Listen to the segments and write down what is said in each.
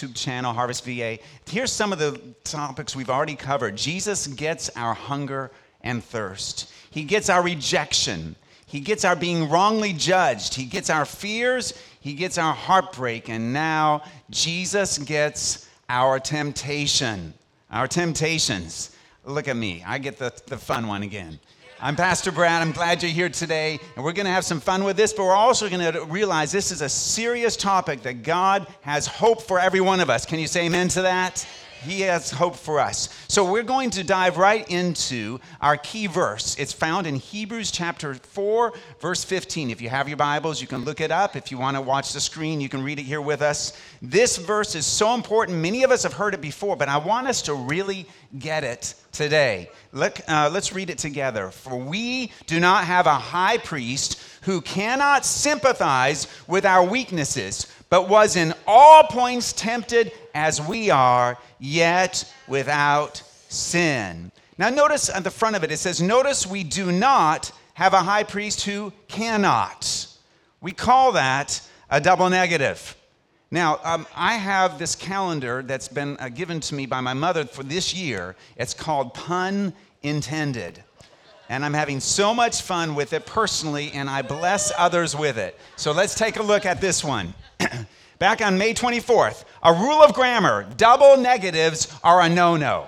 YouTube channel, Harvest VA. Here's some of the topics we've already covered. Jesus gets our hunger and thirst. He gets our rejection. He gets our being wrongly judged. He gets our fears. He gets our heartbreak. And now Jesus gets our temptation. Our temptations. Look at me. I get the fun one again. I'm Pastor Brad. I'm glad you're here today. And we're going to have some fun with this, but we're also going to realize this is a serious topic that God has hope for every one of us. Can you say amen to that? He has hope for us. So we're going to dive right into our key verse. It's found in Hebrews chapter 4, verse 15. If you have your Bibles, you can look it up. If you want to watch the screen, you can read it here with us. This verse is so important. Many of us have heard it before, but I want us to really get it today. Let's read it together. For we do not have a high priest who cannot sympathize with our weaknesses, but was in all points tempted as we are, yet without sin. Now notice at the front of it, it says, notice we do not have a high priest who cannot. We call that a double negative. Now, I have this calendar that's been given to me by my mother for this year. It's called Pun Intended. And I'm having so much fun with it personally, and I bless others with it. So let's take a look at this one. Back on May 24th, a rule of grammar, double negatives are a no-no.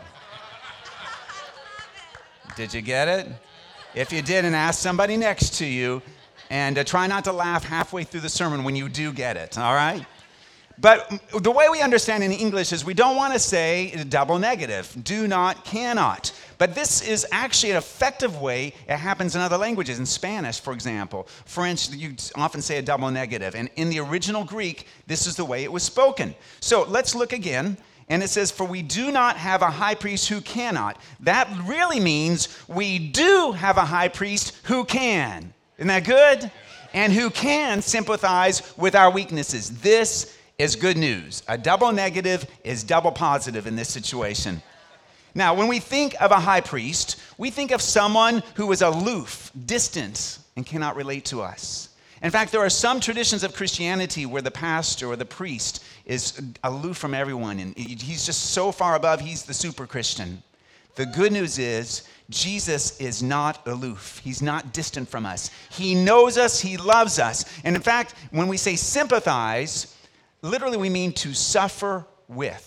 Did you get it? If you didn't, ask somebody next to you, and try not to laugh halfway through the sermon when you do get it, all right? But the way we understand in English is we don't want to say a double negative, do not, cannot. But this is actually an effective way it happens in other languages. In Spanish, for example, French, you often say a double negative. And in the original Greek, this is the way it was spoken. So let's look again. And it says, for we do not have a high priest who cannot. That really means we do have a high priest who can. Isn't that good? And who can sympathize with our weaknesses. This is good news. A double negative is double positive in this situation. Now, when we think of a high priest, we think of someone who is aloof, distant, and cannot relate to us. In fact, there are some traditions of Christianity where the pastor or the priest is aloof from everyone, and he's just so far above, he's the super Christian. The good news is Jesus is not aloof. He's not distant from us. He knows us. He loves us. And in fact, when we say sympathize, literally we mean to suffer with.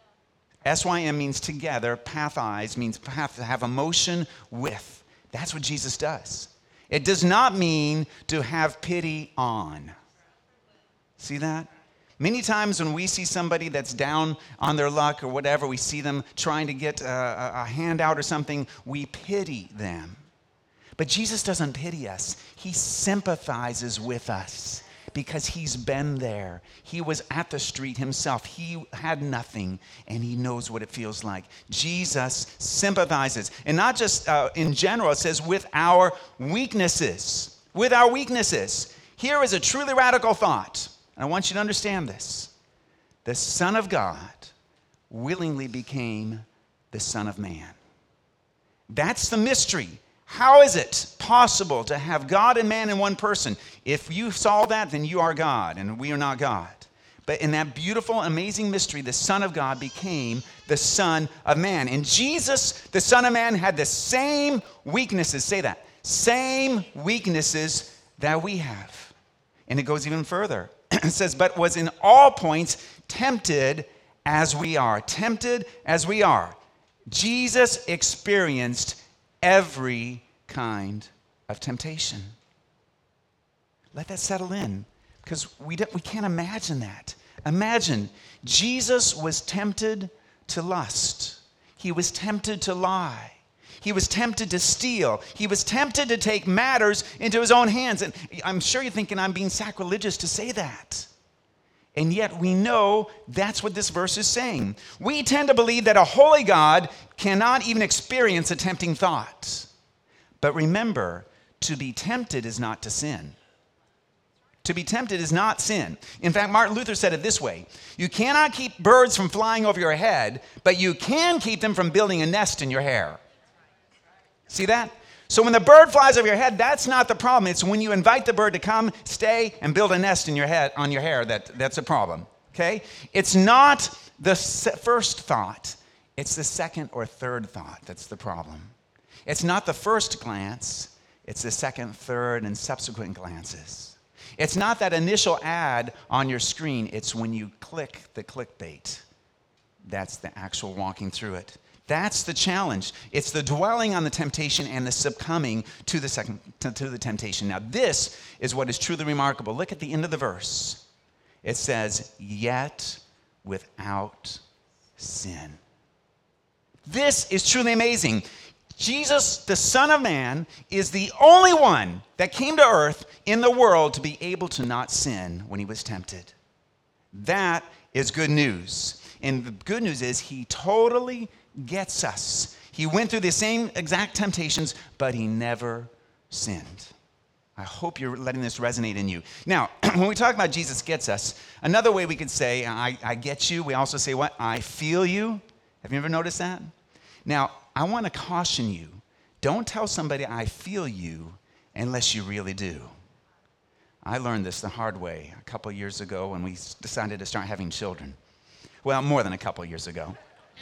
S-Y-M means together. Pathize means have emotion with. That's what Jesus does. It does not mean to have pity on. See that? Many times when we see somebody that's down on their luck or whatever, we see them trying to get a handout or something, we pity them. But Jesus doesn't pity us. He sympathizes with us. Because he's been there. He was at the street himself. He had nothing, and he knows what it feels like. Jesus sympathizes. And not just in general, it says with our weaknesses. With our weaknesses. Here is a truly radical thought. I want you to understand this. The Son of God willingly became the Son of Man. That's the mystery. How is it possible to have God and man in one person? If you saw that, then you are God, and we are not God. But in that beautiful, amazing mystery, the Son of God became the Son of Man. And Jesus, the Son of Man, had the same weaknesses. Say that. Same weaknesses that we have. And it goes even further. It says, but was in all points tempted as we are. Tempted as we are. Jesus experienced every kind of temptation. Let that settle in, because we can't imagine that. Imagine, Jesus was tempted to lust. He was tempted to lie. He was tempted to steal. He was tempted to take matters into his own hands. And I'm sure you're thinking I'm being sacrilegious to say that. And yet we know that's what this verse is saying. We tend to believe that a holy God cannot even experience a tempting thought. But remember, to be tempted is not to sin. To be tempted is not sin. In fact, Martin Luther said it this way: you cannot keep birds from flying over your head, but you can keep them from building a nest in your hair. See that? So when the bird flies over your head, that's not the problem. It's when you invite the bird to come, stay, and build a nest in your head, on your hair, that's a problem. okay? It's not the first thought. It's the second or third thought that's the problem. It's not the first glance. It's the second, third, and subsequent glances. It's not that initial ad on your screen. It's when you click the clickbait. That's the actual walking through it. That's the challenge. It's the dwelling on the temptation and the succumbing to the temptation. Now, this is what is truly remarkable. Look at the end of the verse. It says, yet without sin. This is truly amazing. Jesus, the Son of Man, is the only one that came to earth in the world to be able to not sin when he was tempted. That is good news. And the good news is he totally gets us. He went through the same exact temptations, but he never sinned. I hope you're letting this resonate in you. Now, when we talk about Jesus gets us, another way we could say, I get you, we also say what? I feel you. Have you ever noticed that? Now, I want to caution you. Don't tell somebody I feel you unless you really do. I learned this the hard way a couple years ago when we decided to start having children. Well, more than a couple years ago.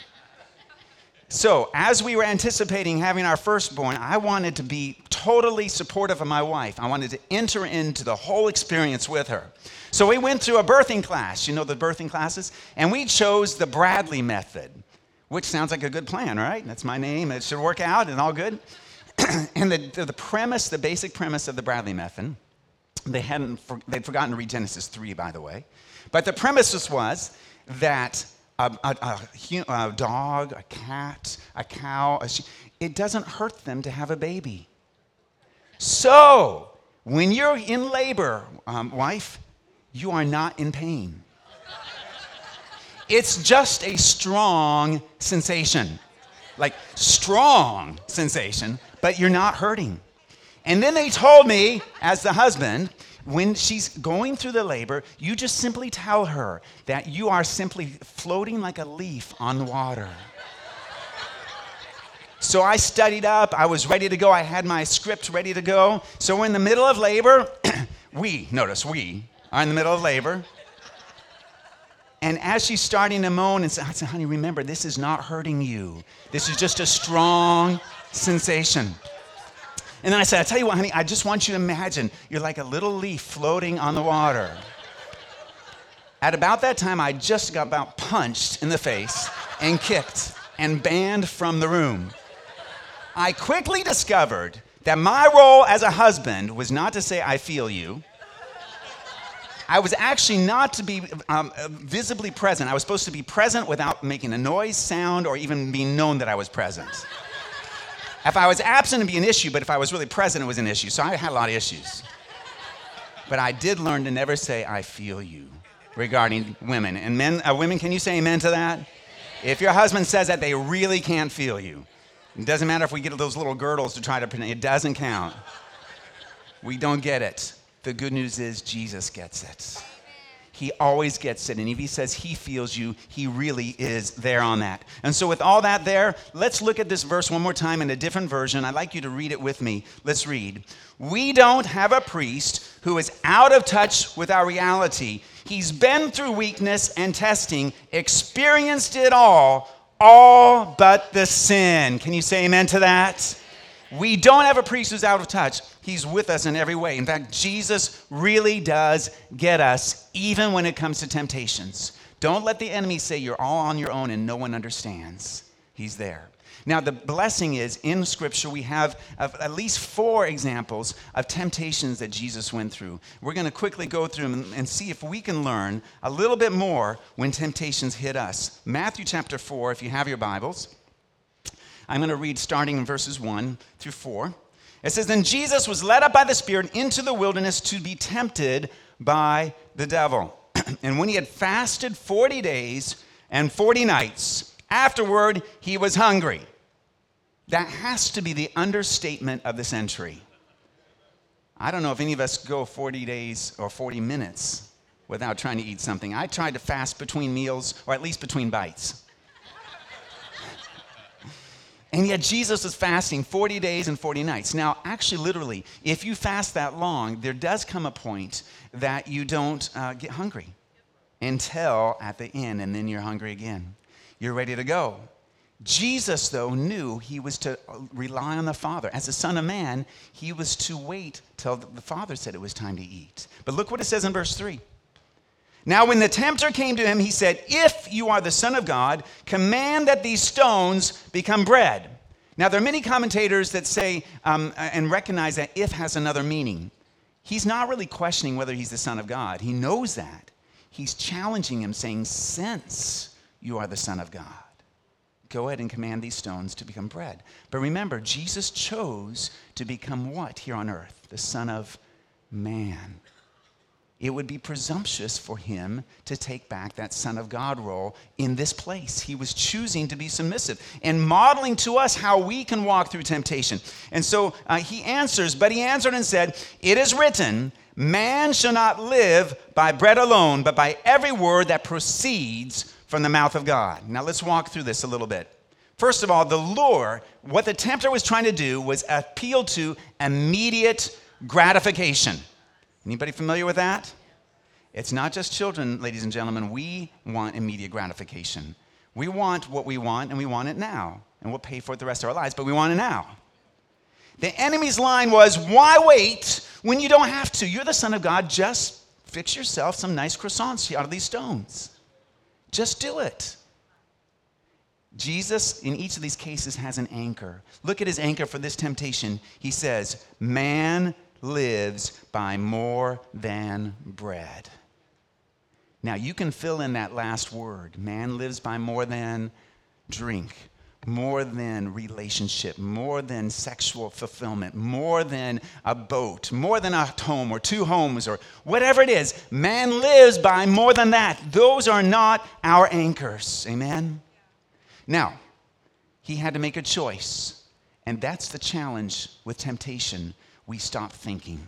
So, as we were anticipating having our firstborn, I wanted to be totally supportive of my wife. I wanted to enter into the whole experience with her. So we went through a birthing class, you know the birthing classes, and we chose the Bradley method, which sounds like a good plan, right? That's my name. It should work out and all good. And the premise, the basic premise of the Bradley method, they'd forgotten to read Genesis 3, by the way. But the premise was that a dog, a cat, a cow, a sheep, it doesn't hurt them to have a baby. So, when you're in labor, wife, you are not in pain. It's just a strong sensation. Like, strong sensation, but you're not hurting. And then they told me, as the husband, when she's going through the labor, you just simply tell her that you are simply floating like a leaf on water. So I studied up. I was ready to go. I had my script ready to go. So we're in the middle of labor. We are in the middle of labor. And as she's starting to moan, I said, honey, remember, this is not hurting you. This is just a strong sensation. And then I said, I tell you what, honey, I just want you to imagine you're like a little leaf floating on the water. At about that time, I just got about punched in the face and kicked and banned from the room. I quickly discovered that my role as a husband was not to say, I feel you. I was actually not to be visibly present. I was supposed to be present without making a noise, sound, or even being known that I was present. If I was absent, it'd be an issue, but if I was really present, it was an issue. So I had a lot of issues. But I did learn to never say, I feel you, regarding women. And men, women, can you say amen to that? If your husband says that, they really can't feel you. It doesn't matter if we get those little girdles to try to pretend. It doesn't count. We don't get it. The good news is Jesus gets it. He always gets it. And if he says he feels you, he really is there on that. And so with all that there, let's look at this verse one more time in a different version. I'd like you to read it with me. Let's read. We don't have a priest who is out of touch with our reality. He's been through weakness and testing, experienced it all but the sin. Can you say amen to that? We don't have a priest who's out of touch. He's with us in every way. In fact, Jesus really does get us, even when it comes to temptations. Don't let the enemy say you're all on your own and no one understands. He's there. Now, the blessing is, in Scripture, we have at least 4 examples of temptations that Jesus went through. We're going to quickly go through them and see if we can learn a little bit more when temptations hit us. Matthew chapter 4, if you have your Bibles. I'm going to read starting in verses 1 through 4. It says, Then Jesus was led up by the Spirit into the wilderness to be tempted by the devil. And when he had fasted 40 days and 40 nights, afterward he was hungry. That has to be the understatement of the century. I don't know if any of us go 40 days or 40 minutes without trying to eat something. I tried to fast between meals, or at least between bites. And yet Jesus is fasting 40 days and 40 nights. Now, actually, literally, if you fast that long, there does come a point that you don't get hungry. until at the end, and then you're hungry again. You're ready to go. Jesus, though, knew he was to rely on the Father. As the Son of Man, he was to wait till the Father said it was time to eat. But look what it says in verse 3. Now, when the tempter came to him, he said, "If you are the Son of God, command that these stones become bread." Now, there are many commentators that say and recognize that "if" has another meaning. He's not really questioning whether he's the Son of God. He knows that. He's challenging him, saying, "Since you are the Son of God, go ahead and command these stones to become bread." But remember, Jesus chose to become what here on earth? The Son of Man. It would be presumptuous for him to take back that Son of God role in this place. He was choosing to be submissive and modeling to us how we can walk through temptation. And so he answers, but he answered and said, "It is written, man shall not live by bread alone, but by every word that proceeds from the mouth of God." Now let's walk through this a little bit. First of all, the lure, what the tempter was trying to do was appeal to immediate gratification. Anybody familiar with that? It's not just children, ladies and gentlemen. We want immediate gratification. We want what we want, and we want it now. And we'll pay for it the rest of our lives, but we want it now. The enemy's line was, why wait when you don't have to? You're the Son of God. Just fix yourself some nice croissants out of these stones. Just do it. Jesus, in each of these cases, has an anchor. Look at his anchor for this temptation. He says, man lives by more than bread. Now, you can fill in that last word. Man lives by more than drink, more than relationship, more than sexual fulfillment, more than a boat, more than a home or two homes or whatever it is. Man lives by more than that. Those are not our anchors. Amen? Now, he had to make a choice, and that's the challenge with temptation. We stop thinking.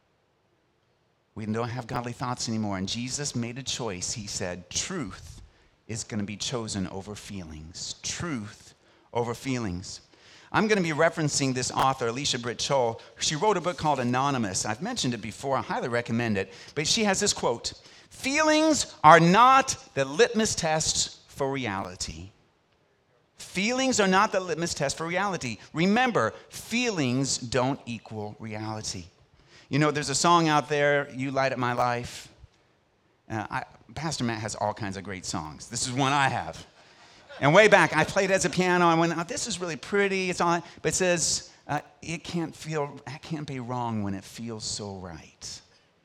We don't have godly thoughts anymore. And Jesus made a choice. He said, truth is going to be chosen over feelings. Truth over feelings. I'm going to be referencing this author, Alicia Britt Chole. She wrote a book called Anonymous. I've mentioned it before. I highly recommend it. But she has this quote: "Feelings are not the litmus test for reality." Feelings are not the litmus test for reality. Remember, feelings don't equal reality. You know, there's a song out there, "You Light Up My Life." Pastor Matt has all kinds of great songs. This is one I have. And way back, I played as a piano. I went, "Oh, this is really pretty." It's on, but it says, it can't be wrong when it feels so right.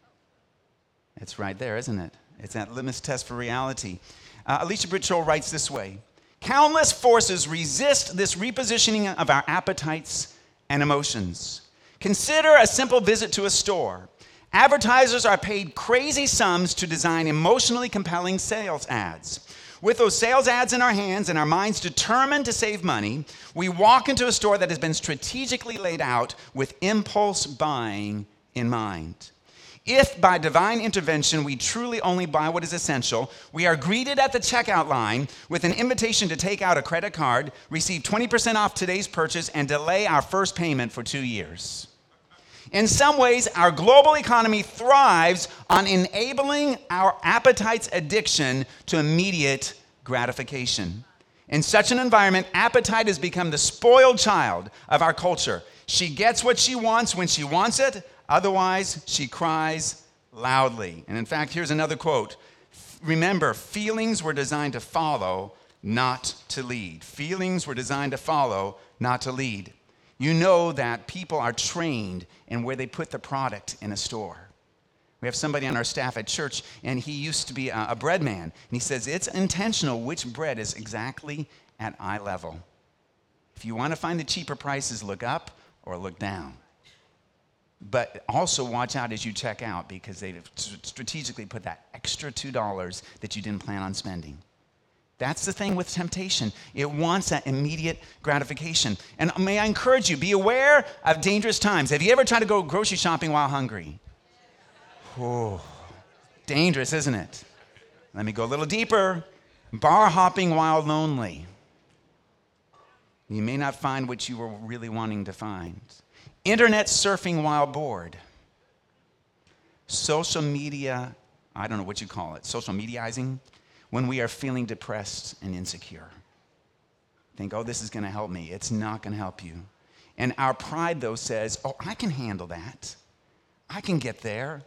It's right there, isn't it? It's that litmus test for reality. Alicia Britt Chole writes this way: "Countless forces resist this repositioning of our appetites and emotions. Consider a simple visit to a store. Advertisers are paid crazy sums to design emotionally compelling sales ads. With those sales ads in our hands and our minds determined to save money, we walk into a store that has been strategically laid out with impulse buying in mind. If by divine intervention we truly only buy what is essential, we are greeted at the checkout line with an invitation to take out a credit card, receive 20% off today's purchase, and delay our first payment for 2 years. In some ways, our global economy thrives on enabling our appetite's addiction to immediate gratification. In such an environment, appetite has become the spoiled child of our culture. She gets what she wants when she wants it. Otherwise, she cries loudly." And in fact, here's another quote. Remember, feelings were designed to follow, not to lead. Feelings were designed to follow, not to lead. You know that people are trained in where they put the product in a store. We have somebody on our staff at church, and he used to be a bread man. And he says it's intentional which bread is exactly at eye level. If you want to find the cheaper prices, look up or look down. But also watch out as you check out, because they've strategically put that extra $2 that you didn't plan on spending. That's the thing with temptation. It wants that immediate gratification. And may I encourage you, be aware of dangerous times. Have you ever tried to go grocery shopping while hungry? Oh, dangerous, isn't it? Let me go a little deeper. Bar hopping while lonely. You may not find what you were really wanting to find. Internet surfing while bored. Social media I don't know what you call it, social mediaizing, when we are feeling depressed and insecure. Think, oh, this is going to help me. It's not going to help you. And our pride, though, says, oh, I can handle that. I can get there.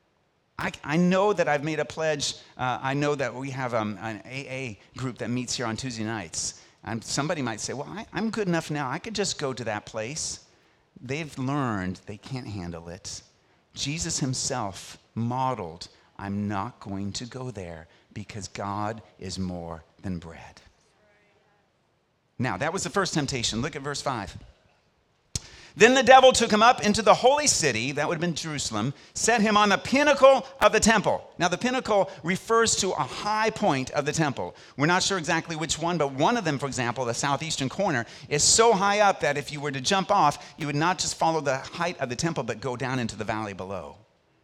I know that I've made a pledge. I know that we have an AA group that meets here on Tuesday nights. And somebody might say, well, I'm good enough now. I could just go to that place. They've learned they can't handle it. Jesus himself modeled, I'm not going to go there because God is more than bread. Now, that was the first temptation. Look at verse 5. Then the devil took him up into the holy city, that would have been Jerusalem, set him on the pinnacle of the temple. Now, the pinnacle refers to a high point of the temple. We're not sure exactly which one, but one of them, for example, the southeastern corner, is so high up that if you were to jump off, you would not just follow the height of the temple, but go down into the valley below.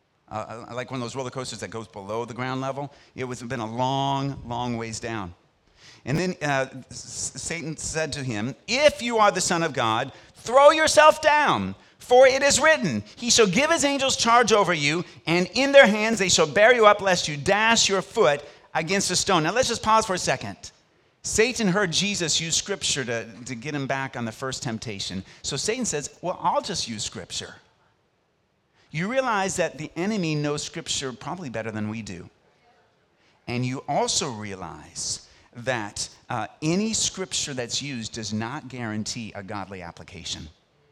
Like one of those roller coasters that goes below the ground level. It would have been a long, long ways down. And then Satan said to him, if you are the Son of God, throw yourself down, for it is written, he shall give his angels charge over you, and in their hands they shall bear you up, lest you dash your foot against a stone. Now let's just pause for a second. Satan heard Jesus use Scripture to get him back on the first temptation. So Satan says, well, I'll just use Scripture. You realize that the enemy knows Scripture probably better than we do. And you also realize that any scripture that's used does not guarantee a godly application.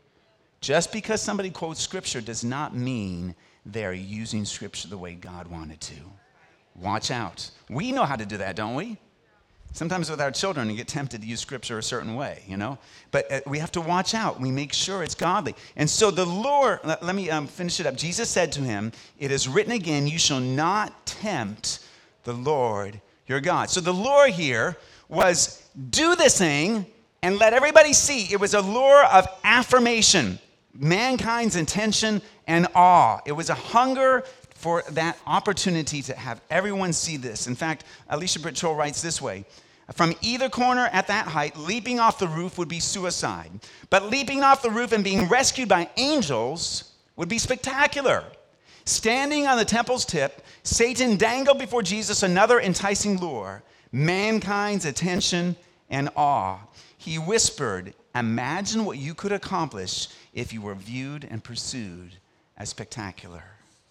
Just because somebody quotes scripture does not mean they're using scripture the way God wanted to. Watch out. We know how to do that, don't we? Sometimes with our children, we get tempted to use scripture a certain way, you know? But we have to watch out. We make sure it's godly. And so the Lord, let me finish it up. Jesus said to him, it is written again, you shall not tempt the Lord your God. So the lure here was do this thing and let everybody see. It was a lure of affirmation, mankind's intention and awe. It was a hunger for that opportunity to have everyone see this. In fact, Alicia Britt writes this way, from either corner at that height, leaping off the roof would be suicide. But leaping off the roof and being rescued by angels would be spectacular. Standing on the temple's tip, Satan dangled before Jesus another enticing lure, mankind's attention and awe. He whispered, imagine what you could accomplish if you were viewed and pursued as spectacular.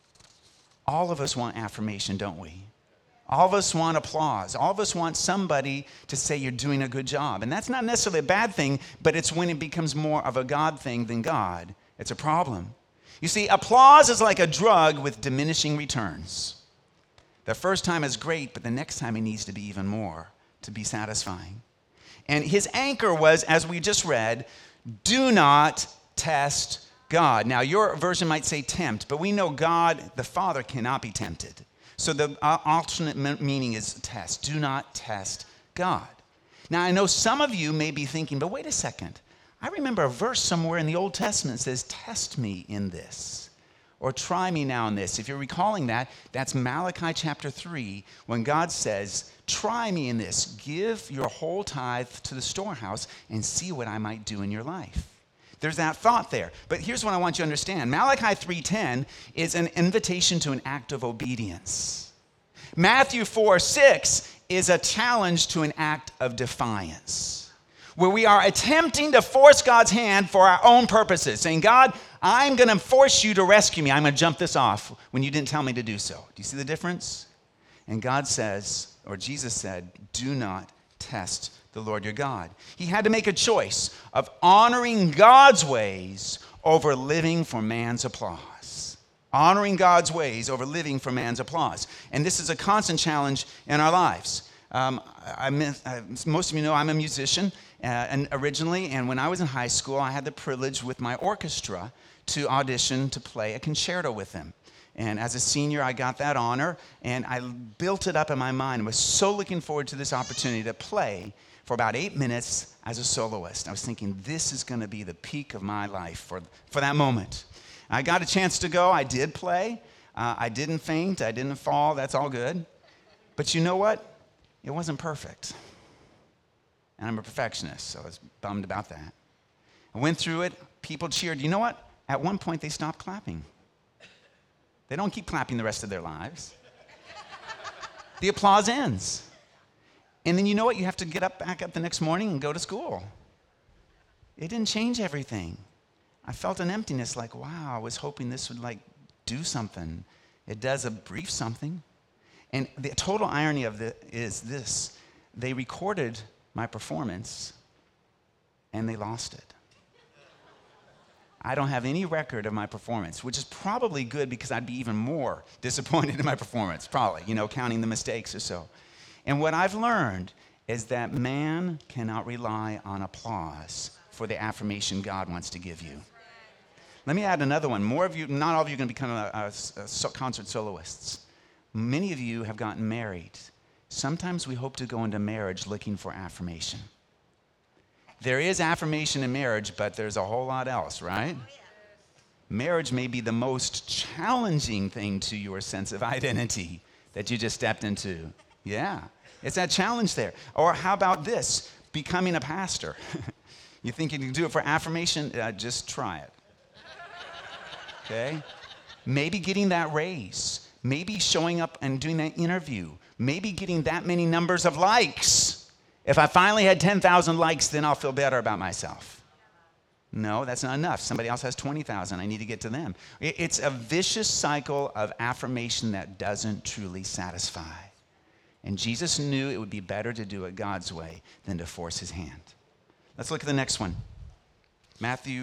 All of us want affirmation, don't we? All of us want applause. All of us want somebody to say you're doing a good job. And that's not necessarily a bad thing, but it's when it becomes more of a God thing than God. It's a problem. You see, applause is like a drug with diminishing returns. The first time is great, but the next time it needs to be even more to be satisfying. And his anchor was, as we just read, do not test God. Now, your version might say tempt, but we know God, the Father, cannot be tempted. So the alternate meaning is test. Do not test God. Now, I know some of you may be thinking, but wait a second. I remember a verse somewhere in the Old Testament that says, test me in this, or try me now in this. If you're recalling that, that's Malachi chapter 3, when God says, try me in this. Give your whole tithe to the storehouse and see what I might do in your life. There's that thought there. But here's what I want you to understand. Malachi 3:10 is an invitation to an act of obedience. Matthew 4:6 is a challenge to an act of defiance, where we are attempting to force God's hand for our own purposes, saying, God, I'm going to force you to rescue me. I'm going to jump this off when you didn't tell me to do so. Do you see the difference? And God says, or Jesus said, do not test the Lord your God. He had to make a choice of honoring God's ways over living for man's applause. Honoring God's ways over living for man's applause. And this is a constant challenge in our lives. Most of you know I'm a musician and originally, and when I was in high school, I had the privilege with my orchestra to audition to play a concerto with them. And as a senior, I got that honor, and I built it up in my mind. I was so looking forward to this opportunity to play for about 8 minutes as a soloist. I was thinking, this is going to be the peak of my life for that moment. I got a chance to go. I did play. I didn't faint. I didn't fall. That's all good. But you know what? It wasn't perfect. And I'm a perfectionist, so I was bummed about that. I went through it. People cheered. You know what? At one point, they stopped clapping. They don't keep clapping the rest of their lives. The applause ends. And then you know what? You have to get up, back up the next morning and go to school. It didn't change everything. I felt an emptiness like, wow, I was hoping this would like do something. It does a brief something. And the total irony of it is this. They recorded my performance and they lost it. I don't have any record of my performance, which is probably good because I'd be even more disappointed in my performance, probably, counting the mistakes or so. And what I've learned is that man cannot rely on applause for the affirmation God wants to give you. Let me add another one. More of you, not all of you are going to become concert soloists. Many of you have gotten married. Sometimes we hope to go into marriage looking for affirmation. There is affirmation in marriage, but there's a whole lot else, right? Marriage may be the most challenging thing to your sense of identity that you just stepped into. Yeah, it's that challenge there. Or how about this? Becoming a pastor. You think you can do it for affirmation? Just try it. Okay? Maybe getting that raise. Maybe showing up and doing that interview. Maybe getting that many numbers of likes. If I finally had 10,000 likes, then I'll feel better about myself. No, that's not enough. Somebody else has 20,000. I need to get to them. It's a vicious cycle of affirmation that doesn't truly satisfy. And Jesus knew it would be better to do it God's way than to force his hand. Let's look at the next one. Matthew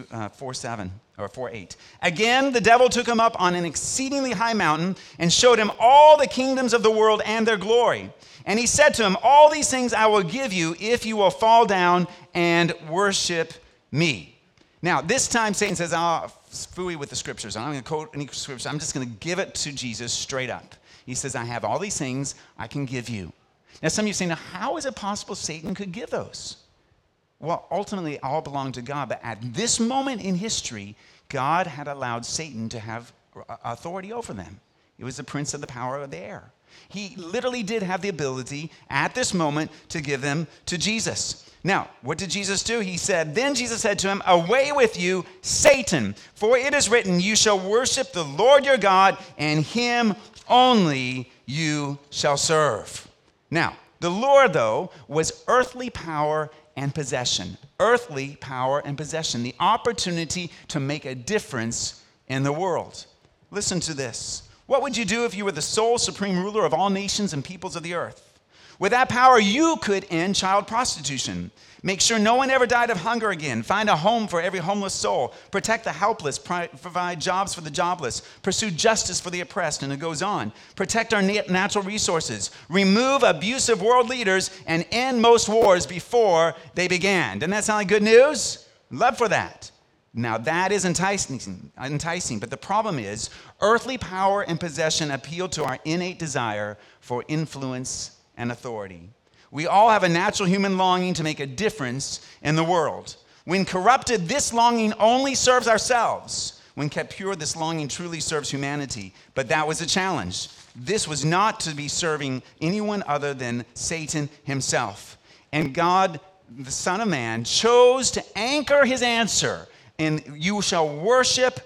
4:8. Again, the devil took him up on an exceedingly high mountain and showed him all the kingdoms of the world and their glory. And he said to him, all these things I will give you if you will fall down and worship me. Now, this time Satan says, phooey with the scriptures. I'm not going to quote any scriptures. I'm just going to give it to Jesus straight up. He says, I have all these things I can give you. Now, some of you say, now, how is it possible Satan could give those? Well, ultimately, it all belonged to God. But at this moment in history, God had allowed Satan to have authority over them. It was the prince of the power of the air. He literally did have the ability at this moment to give them to Jesus. Now, what did Jesus do? He said, then Jesus said to him, away with you, Satan, for it is written, you shall worship the Lord your God, and him only you shall serve. Now, the Lord, though, was earthly power and possession. Earthly power and possession. The opportunity to make a difference in the world. Listen to this. What would you do if you were the sole supreme ruler of all nations and peoples of the earth? With that power, you could end child prostitution. Make sure no one ever died of hunger again. Find a home for every homeless soul. Protect the helpless. Provide jobs for the jobless. Pursue justice for the oppressed. And it goes on. Protect our natural resources. Remove abusive world leaders and end most wars before they began. Doesn't that sound like good news? Love for that. Now that is enticing, but the problem is earthly power and possession appeal to our innate desire for influence and authority. We all have a natural human longing to make a difference in the world. When corrupted, this longing only serves ourselves. When kept pure, this longing truly serves humanity. But that was a challenge. This was not to be serving anyone other than Satan himself. And God, the Son of Man, chose to anchor his answer. And you shall worship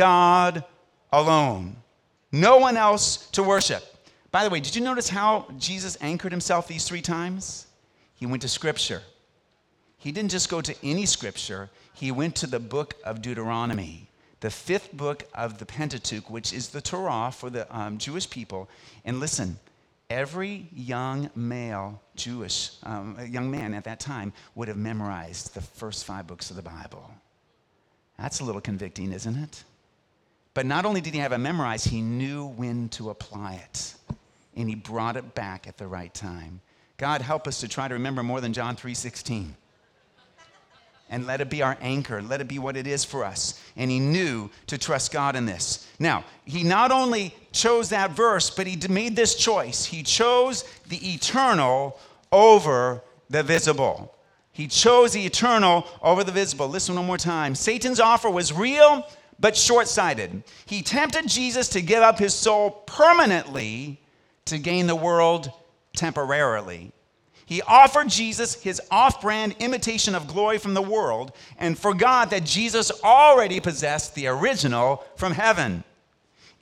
God alone. No one else to worship. By the way, did you notice how Jesus anchored himself these 3 times? He went to Scripture. He didn't just go to any Scripture. He went to the book of Deuteronomy, the 5th book of the Pentateuch, which is the Torah for the Jewish people. And listen, every young male Jewish, young man at that time would have memorized the first 5 books of the Bible. That's a little convicting, isn't it? But not only did he have it memorized, he knew when to apply it. And he brought it back at the right time. God, help us to try to remember more than John 3:16. And let it be our anchor. Let it be what it is for us. And he knew to trust God in this. Now, he not only chose that verse, but he made this choice. He chose the eternal over the visible. He chose the eternal over the visible. Listen one more time. Satan's offer was real, but short-sighted. He tempted Jesus to give up his soul permanently to gain the world temporarily. He offered Jesus his off-brand imitation of glory from the world and forgot that Jesus already possessed the original from heaven.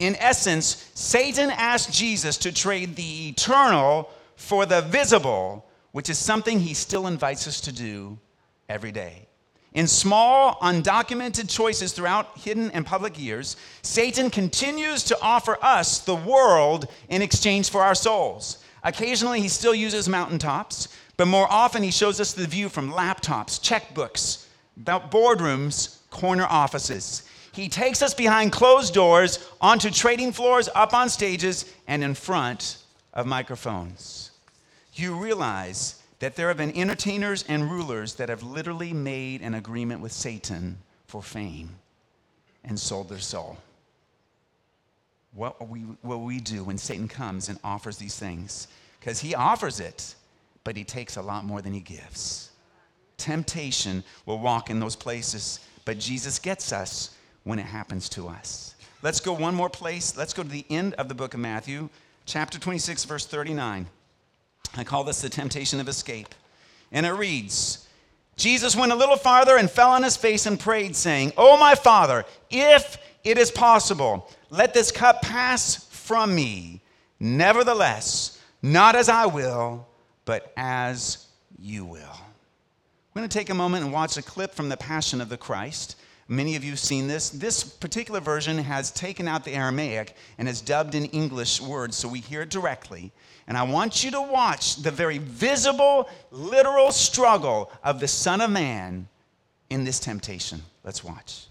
In essence, Satan asked Jesus to trade the eternal for the visible, which is something he still invites us to do every day. In small, undocumented choices throughout hidden and public years, Satan continues to offer us the world in exchange for our souls. Occasionally, he still uses mountaintops, but more often he shows us the view from laptops, checkbooks, boardrooms, corner offices. He takes us behind closed doors, onto trading floors, up on stages, and in front of microphones. You realize that there have been entertainers and rulers that have literally made an agreement with Satan for fame and sold their soul. What will we do when Satan comes and offers these things? Because he offers it, but he takes a lot more than he gives. Temptation will walk in those places, but Jesus gets us when it happens to us. Let's go one more place. Let's go to the end of the book of Matthew, chapter 26, verse 39. I call this the temptation of escape. And it reads, Jesus went a little farther and fell on his face and prayed, saying, "Oh, my Father, if it is possible, let this cup pass from me. Nevertheless, not as I will, but as you will." We're going to take a moment and watch a clip from the Passion of the Christ. Many of you have seen this. This particular version has taken out the Aramaic and has dubbed in English words so we hear it directly. And I want you to watch the very visible, literal struggle of the Son of Man in this temptation. Let's watch.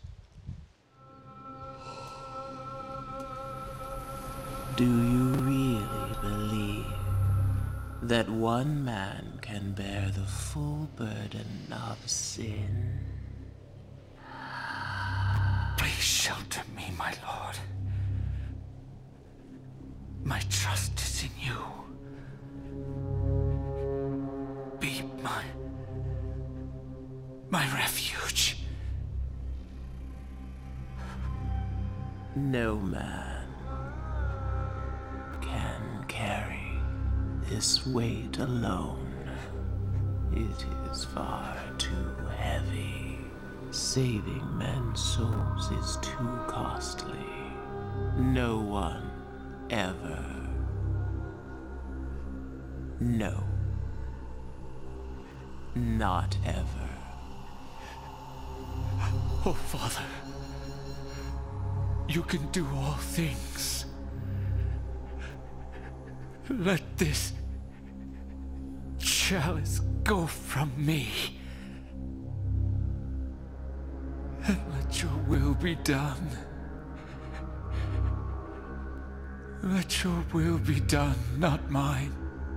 Do you really believe that one man can bear the full burden of sin? Please shelter me, my Lord. My trust is in you. Be my refuge. No man can carry this weight alone. It is far too heavy. Saving men's souls is too costly. No one ever. No. Not ever. Oh, Father, you can do all things. Let this chalice go from me. And let your will be done. Let your will be done, not mine.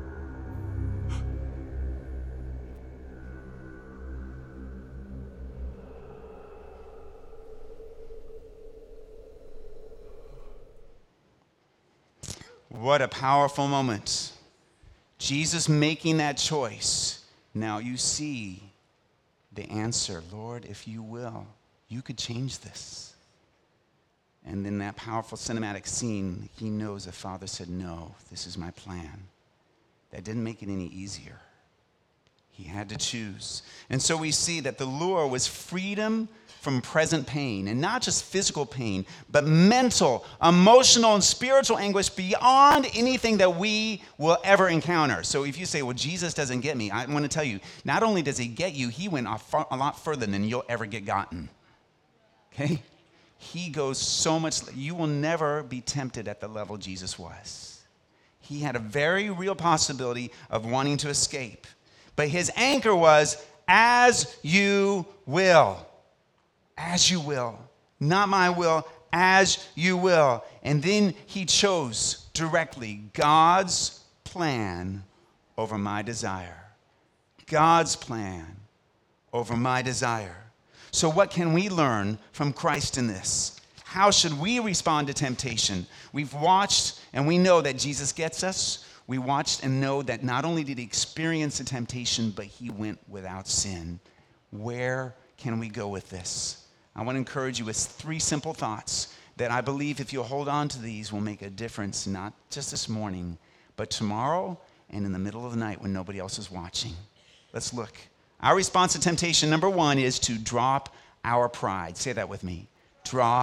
What a powerful moment. Jesus making that choice. Now you see the answer. Lord, if you will, you could change this. And in that powerful cinematic scene, he knows the Father said, no, this is my plan. That didn't make it any easier. He had to choose. And so we see that the lure was freedom from present pain, and not just physical pain, but mental, emotional, and spiritual anguish beyond anything that we will ever encounter. So if you say, well, Jesus doesn't get me, I want to tell you, not only does he get you, he went a lot further than you'll ever get gotten. Okay? He goes so much, you will never be tempted at the level Jesus was. He had a very real possibility of wanting to escape. But his anchor was, as you will. As you will. Not my will, as you will. And then he chose directly God's plan over my desire. God's plan over my desire. So what can we learn from Christ in this? How should we respond to temptation? We've watched and we know that Jesus gets us. We watched and know that not only did he experience the temptation, but he went without sin. Where can we go with this? I want to encourage you with 3 simple thoughts that I believe if you'll hold on to these will make a difference, not just this morning, but tomorrow and in the middle of the night when nobody else is watching. Let's look. Our response to temptation, number 1, is to drop our pride. Say that with me. Drop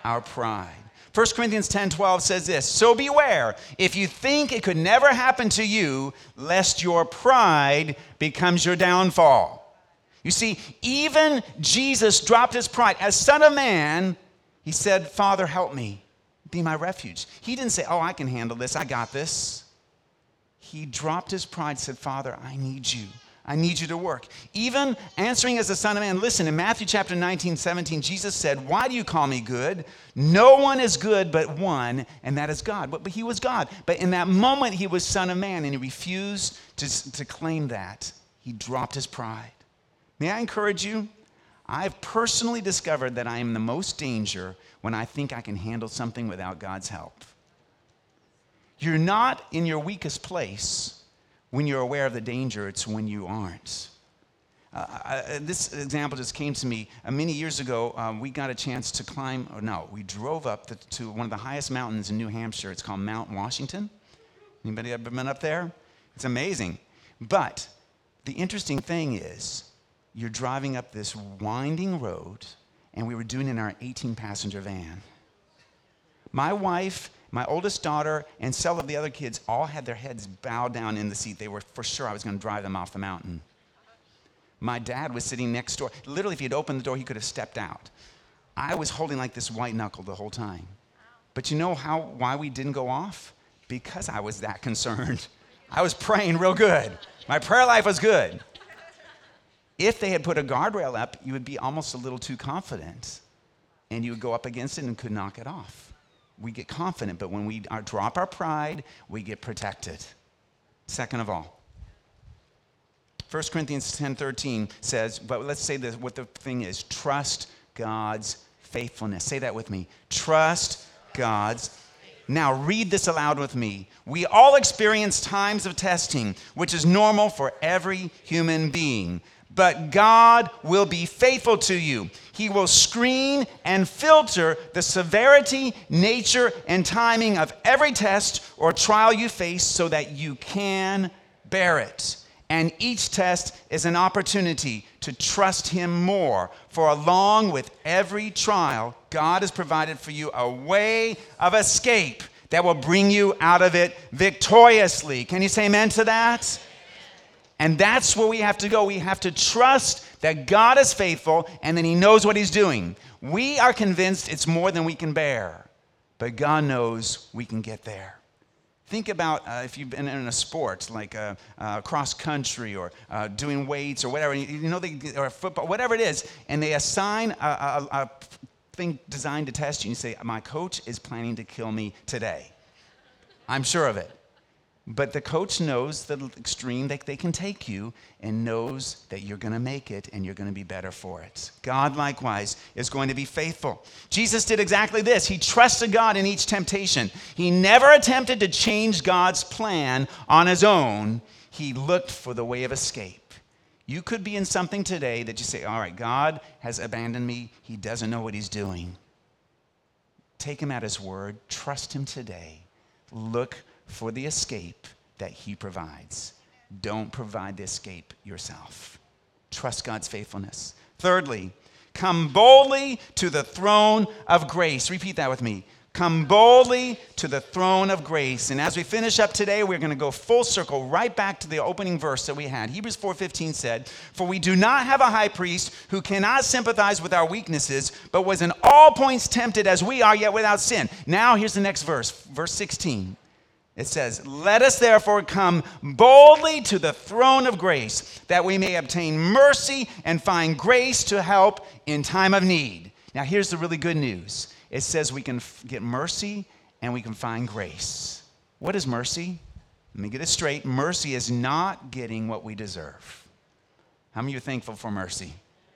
our pride. 1 Corinthians 10:12 says this, so beware, if you think it could never happen to you, lest your pride becomes your downfall. You see, even Jesus dropped his pride. As Son of Man, he said, Father, help me, be my refuge. He didn't say, oh, I can handle this, I got this. He dropped his pride, said, Father, I need you. I need you to work. Even answering as the Son of Man, listen, in Matthew chapter 19:17, Jesus said, why do you call me good? No one is good but one, and that is God. But he was God. But in that moment, he was Son of Man, and he refused to claim that. He dropped his pride. May I encourage you? I've personally discovered that I am the most danger when I think I can handle something without God's help. You're not in your weakest place when you're aware of the danger. It's when you aren't. This example just came to me. Many years ago, we got a chance to climb, we drove up to one of the highest mountains in New Hampshire. It's called Mount Washington. Anybody ever been up there? It's amazing. But the interesting thing is, you're driving up this winding road, and we were doing it in our 18-passenger van. My wife, my oldest daughter, and several of the other kids all had their heads bowed down in the seat. They were for sure I was going to drive them off the mountain. My dad was sitting next door. Literally, if he had opened the door, he could have stepped out. I was holding like this white knuckle the whole time. But you know why we didn't go off? Because I was that concerned. I was praying real good. My prayer life was good. If they had put a guardrail up, you would be almost a little too confident, and you would go up against it and could knock it off. We get confident, but when we drop our pride, we get protected. Second of all, 1 Corinthians 10:13 says, but let's say this, what the thing is, trust God's faithfulness. Say that with me. Trust God's. Now read this aloud with me. We all experience times of testing, which is normal for every human being. But God will be faithful to you. He will screen and filter the severity, nature, and timing of every test or trial you face so that you can bear it. And each test is an opportunity to trust Him more. For along with every trial, God has provided for you a way of escape that will bring you out of it victoriously. Can you say amen to that? And that's where we have to go. We have to trust that God is faithful and that He knows what He's doing. We are convinced it's more than we can bear, but God knows we can get there. Think about if you've been in a sport like cross country or doing weights or whatever, or football, whatever it is, and they assign a thing designed to test you. And you say, my coach is planning to kill me today. I'm sure of it. But the coach knows the extreme that they can take you and knows that you're going to make it and you're going to be better for it. God, likewise, is going to be faithful. Jesus did exactly this. He trusted God in each temptation. He never attempted to change God's plan on His own. He looked for the way of escape. You could be in something today that you say, all right, God has abandoned me. He doesn't know what He's doing. Take Him at His word. Trust Him today. Look for the escape that He provides. Don't provide the escape yourself. Trust God's faithfulness. Thirdly, come boldly to the throne of grace. Repeat that with me. Come boldly to the throne of grace. And as we finish up today, we're going to go full circle right back to the opening verse that we had. Hebrews 4:15 said, for we do not have a high priest who cannot sympathize with our weaknesses, but was in all points tempted as we are, yet without sin. Now here's the next verse, verse 16. It says, let us therefore come boldly to the throne of grace, that we may obtain mercy and find grace to help in time of need. Now here's the really good news. It says we can get mercy and we can find grace. What is mercy? Let me get it straight. Mercy is not getting what we deserve. How many of you are thankful for mercy?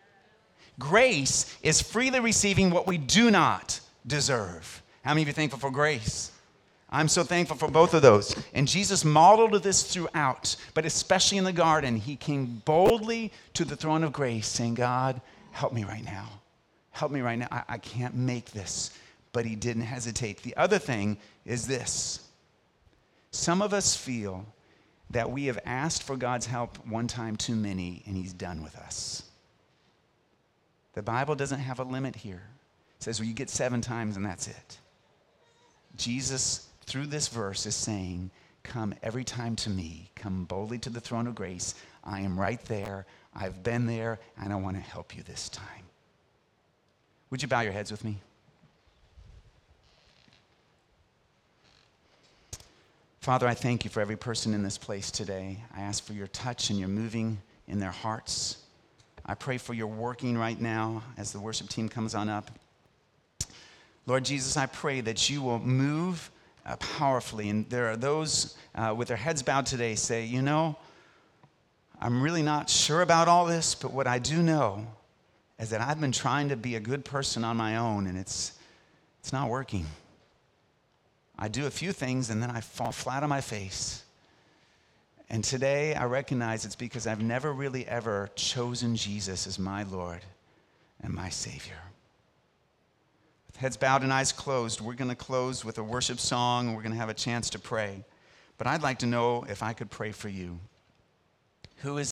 Grace is freely receiving what we do not deserve. How many of you are thankful for grace? I'm so thankful for both of those. And Jesus modeled this throughout, but especially in the garden. He came boldly to the throne of grace saying, God, help me right now. Help me right now. I can't make this. But He didn't hesitate. The other thing is this. Some of us feel that we have asked for God's help one time too many, and He's done with us. The Bible doesn't have a limit here. says, well, you get 7 times and that's it. Jesus, through this verse, is saying, come every time to me. Come boldly to the throne of grace. I am right there. I've been there, and I want to help you this time. Would you bow your heads with me? Father, I thank you for every person in this place today. I ask for your touch and your moving in their hearts. I pray for your working right now as the worship team comes on up. Lord Jesus, I pray that you will move powerfully. And there are those with their heads bowed today say, you know, I'm really not sure about all this, but what I do know is that I've been trying to be a good person on my own, and it's not working. I do a few things, and then I fall flat on my face. And today, I recognize it's because I've never really ever chosen Jesus as my Lord and my Savior. With heads bowed and eyes closed, we're going to close with a worship song, and we're going to have a chance to pray. But I'd like to know if I could pray for you. Who is